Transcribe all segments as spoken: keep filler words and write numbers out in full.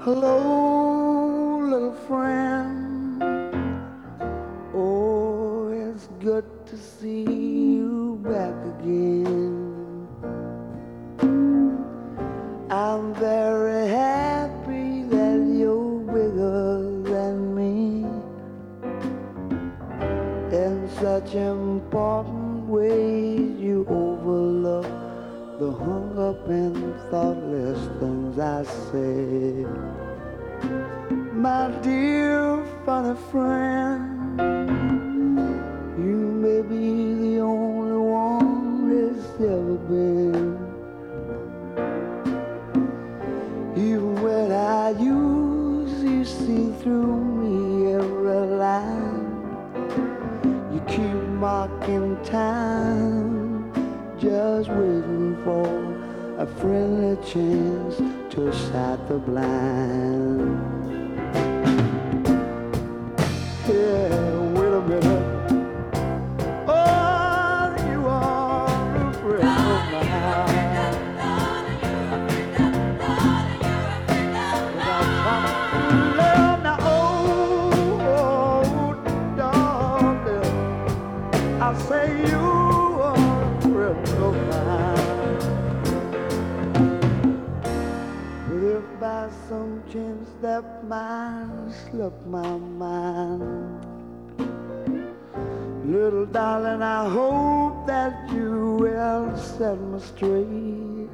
Hello, little friend. Oh, it's good to see you back again. I'm very happy that you're bigger than me in such important ways. You overlook the hung up and thoughtless things I say. My dear funny friend, you may be the only one that's ever been. Even when I usually see through me every line, you keep marking time, just waiting for a friendly chance to shut the blind. Yeah, wait a minute. Oh, you are a friend of mine. Love now, oh, darling, I say you are a friend of mine. But if by some chance that mine slipped my mind, little darling, I hope that you will set me straight.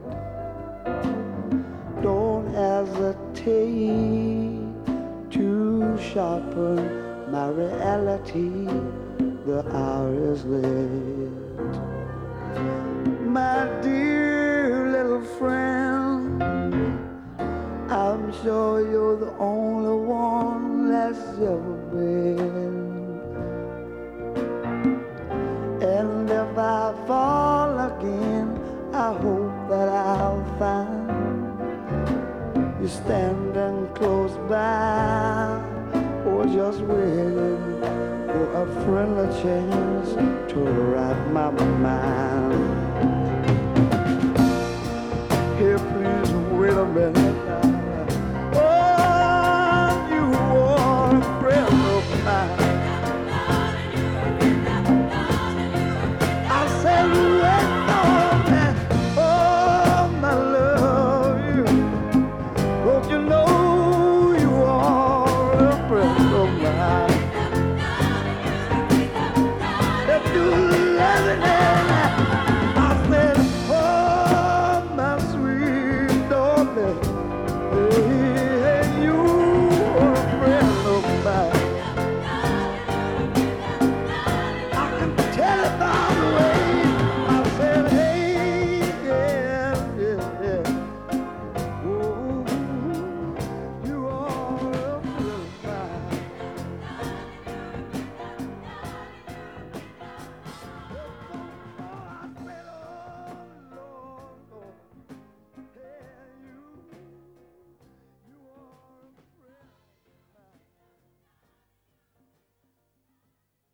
Don't hesitate to sharpen my reality. The hour is late. My dear little friend, I'm sure you're the only one that's ever been. And if I fall again, I hope that I'll find you standing close by, or just waiting for a friendly chance to wrap my mind. Here, please wait a minute now. Oh, you are a friend of mine.